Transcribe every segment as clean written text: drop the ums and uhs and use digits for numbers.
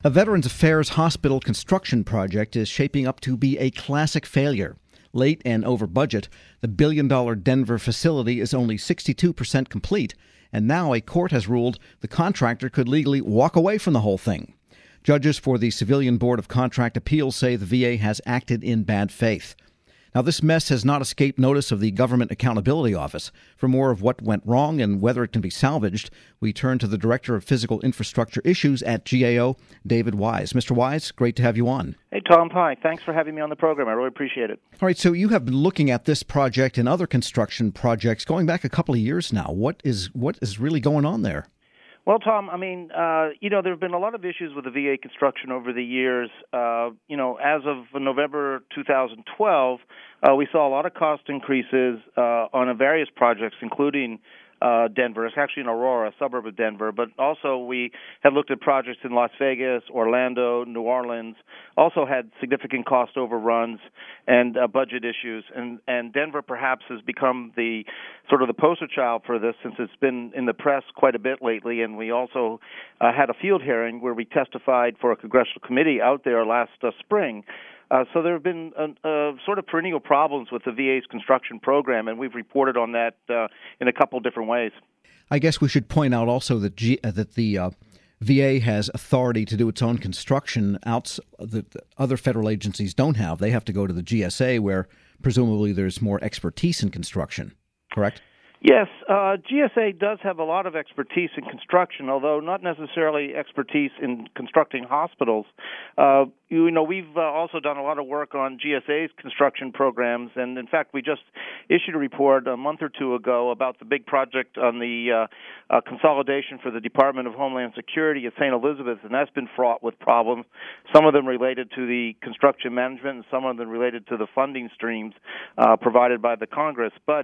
A Veterans Affairs hospital construction project is shaping up to be a classic failure. Late and over budget, the billion-dollar Denver facility is only 62% complete, and now a court has ruled the contractor could legally walk away from the whole thing. Judges for the Civilian Board of Contract Appeals say the VA has acted in bad faith. Now, this mess has not escaped notice of the Government Accountability Office. For more of what went wrong and whether it can be salvaged, we turn to the Director of Physical Infrastructure Issues at GAO, David Wise. Mr. Wise, great to have you on. Hey, Tom. Hi. Thanks for having me on the program. I really appreciate it. All right, so you have been looking at this project and other construction projects going back a couple of years now. What is really going on there? Well, Tom, there have been a lot of issues with the VA construction over the years. As of November 2012, we saw a lot of cost increases on various projects, including Denver. It's actually in Aurora, a suburb of Denver, but also we have looked at projects in Las Vegas, Orlando, New Orleans, also had significant cost overruns and budget issues. And Denver perhaps has become the sort of the poster child for this, since it's been in the press quite a bit lately. And we also had a field hearing where we testified for a congressional committee out there last spring. So there have been sort of perennial problems with the VA's construction program, and we've reported on that in a couple different ways. I guess we should point out also that the VA has authority to do its own construction that other federal agencies don't have. They have to go to the GSA, where presumably there's more expertise in construction, correct? Yes, GSA does have a lot of expertise in construction, although not necessarily expertise in constructing hospitals. We've also done a lot of work on GSA's construction programs, and in fact, we just issued a report a month or two ago about the big project on the consolidation for the Department of Homeland Security at St. Elizabeth, and that's been fraught with problems, some of them related to the construction management and some of them related to the funding streams provided by the Congress. But,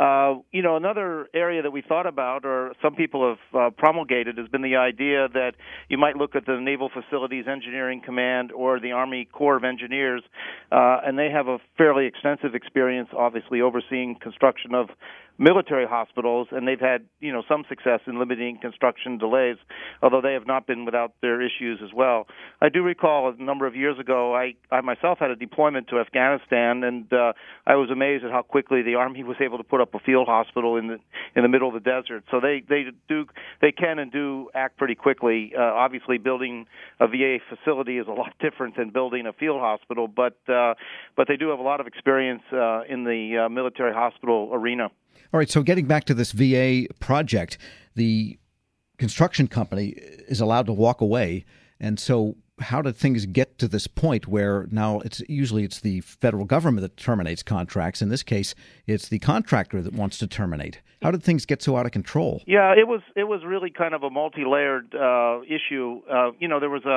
another area that we thought about, or some people have promulgated, has been the idea that you might look at the Naval Facilities Engineering Command or the Army Corps of Engineers, and they have a fairly extensive experience, obviously, overseeing construction of military hospitals, and they've had, some success in limiting construction delays, although they have not been without their issues as well. I do recall a number of years ago, I myself had a deployment to Afghanistan, and I was amazed at how quickly the Army was able to put up a field hospital in the middle of the desert. So they can and do act pretty quickly. Obviously, building a VA facility is a lot different than building a field hospital, but they do have a lot of experience in the military hospital arena. All right, so getting back to this VA project, the construction company is allowed to walk away, and so how did things get to this point where now it's the federal government that terminates contracts? In this case, it's the contractor that wants to terminate. How did things get so out of control? Yeah, it was really kind of a multi-layered issue. There was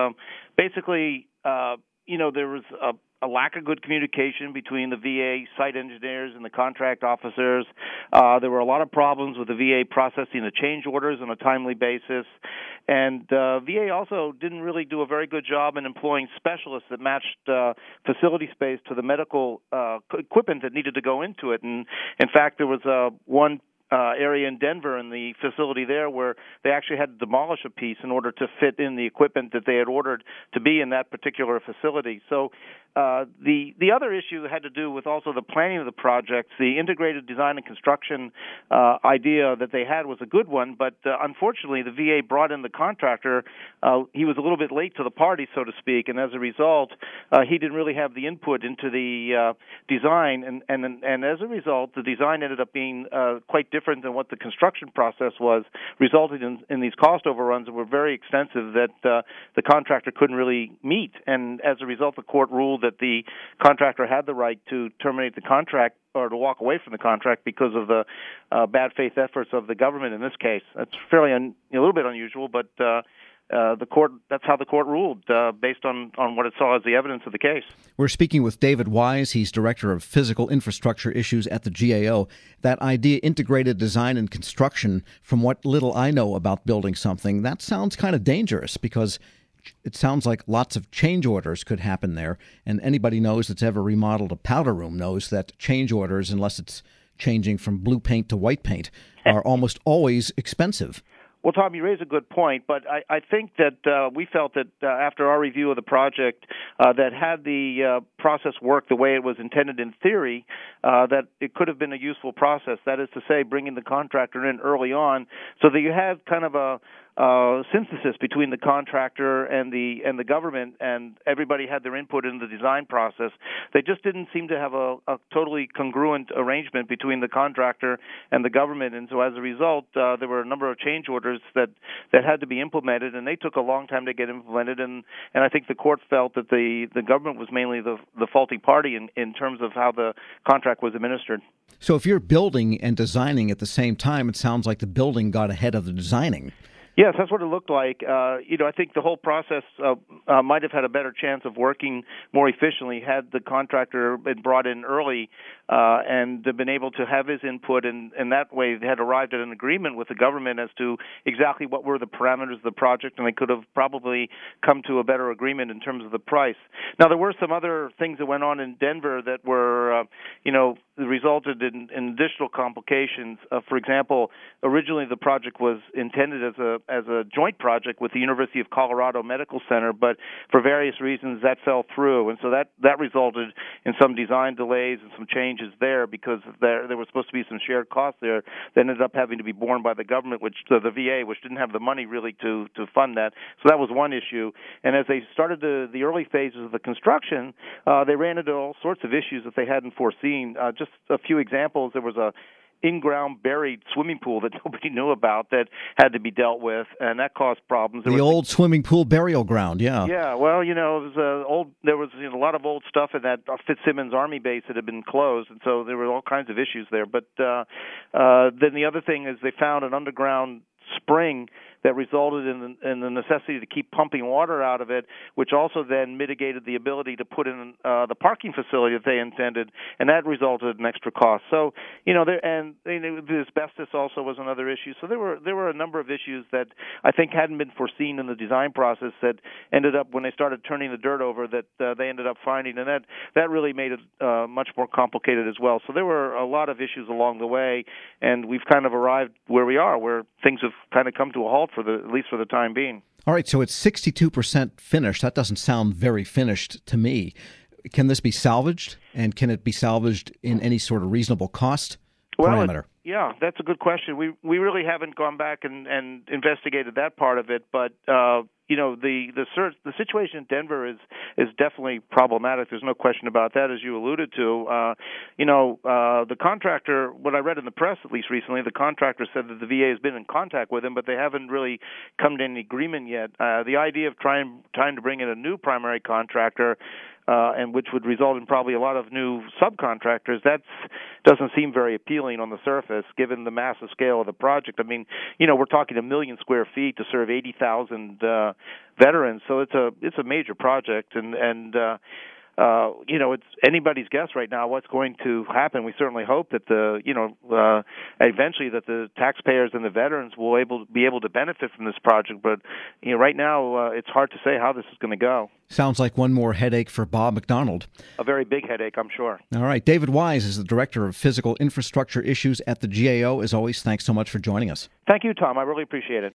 a lack of good communication between the VA site engineers and the contract officers. There were a lot of problems with the VA processing the change orders on a timely basis. And VA also didn't really do a very good job in employing specialists that matched facility space to the medical equipment that needed to go into it. And in fact, there was one area in Denver in the facility there where they actually had to demolish a piece in order to fit in the equipment that they had ordered to be in that particular facility. So the other issue had to do with also the planning of the projects. The integrated design and construction idea that they had was a good one, but unfortunately the VA brought in the contractor. He was a little bit late to the party, so to speak, and as a result, he didn't really have the input into the design, and as a result, the design ended up being quite different than what the construction process was, resulting in these cost overruns that were very extensive that the contractor couldn't really meet. And as a result, the court ruled that the contractor had the right to terminate the contract or to walk away from the contract because of the bad faith efforts of the government in this case. That's fairly a little bit unusual, but that's how the court ruled based on what it saw as the evidence of the case. We're speaking with David Wise. He's Director of Physical Infrastructure Issues at the GAO. That idea, integrated design and construction, from what little I know about building something, that sounds kind of dangerous because it sounds like lots of change orders could happen there. And anybody knows that's ever remodeled a powder room knows that change orders, unless it's changing from blue paint to white paint, are almost always expensive. Well, Tom, you raise a good point, but I think that we felt that after our review of the project, that had the process worked the way it was intended in theory, that it could have been a useful process. That is to say, bringing the contractor in early on, so that you had kind of a synthesis between the contractor and the government, and everybody had their input in the design process. They just didn't seem to have a totally congruent arrangement between the contractor and the government, and so as a result, there were a number of change orders that had to be implemented, and they took a long time to get implemented. And I think the court felt that the government was mainly the faulty party in terms of how the contract was administered. So if you're building and designing at the same time, it sounds like the building got ahead of the designing. Yes, that's what it looked like. I think the whole process might have had a better chance of working more efficiently had the contractor been brought in early and been able to have his input, and that way they had arrived at an agreement with the government as to exactly what were the parameters of the project, and they could have probably come to a better agreement in terms of the price. Now, there were some other things that went on in Denver that were, resulted in additional complications. For example, originally the project was intended as a joint project with the University of Colorado Medical Center, but for various reasons that fell through, and so that resulted in some design delays and some changes there because there was supposed to be some shared costs there that ended up having to be borne by the government, the VA, which didn't have the money really to fund that. So that was one issue. And as they started the early phases of the construction, they ran into all sorts of issues that they hadn't foreseen. Just a few examples: there was a in-ground buried swimming pool that nobody knew about that had to be dealt with, and that caused problems. The old swimming pool burial ground, yeah. Yeah, well, it was there was a lot of old stuff in that Fitzsimmons Army base that had been closed, and so there were all kinds of issues there. But then the other thing is they found an underground spring that resulted in the necessity to keep pumping water out of it, which also then mitigated the ability to put in the parking facility that they intended, and that resulted in extra costs. So, the asbestos also was another issue. So there were a number of issues that I think hadn't been foreseen in the design process that ended up, when they started turning the dirt over, that they ended up finding, and that really made it much more complicated as well. So there were a lot of issues along the way, and we've kind of arrived where we are, where things have kind of come to a halt at least for the time being. All right, so it's 62% finished. That doesn't sound very finished to me. Can this be salvaged, and can it be salvaged in any sort of reasonable cost parameter? Yeah, that's a good question. We really haven't gone back and investigated that part of it, but the situation in Denver is definitely problematic. There's no question about that, as you alluded to. The contractor, what I read in the press at least recently, the contractor said that the VA has been in contact with him, but they haven't really come to any agreement yet. The idea of trying to bring in a new primary contractor, and which would result in probably a lot of new subcontractors, that doesn't seem very appealing on the surface, given the massive scale of the project. I mean, we're talking 1 million square feet to serve 80,000 veterans, so it's a major project, and it's anybody's guess right now what's going to happen. We certainly hope that eventually that the taxpayers and the veterans will be able to benefit from this project. But right now it's hard to say how this is going to go. Sounds like one more headache for Bob McDonald. A very big headache, I'm sure. All right, David Wise is the Director of Physical Infrastructure Issues at the GAO. As always, thanks so much for joining us. Thank you, Tom. I really appreciate it.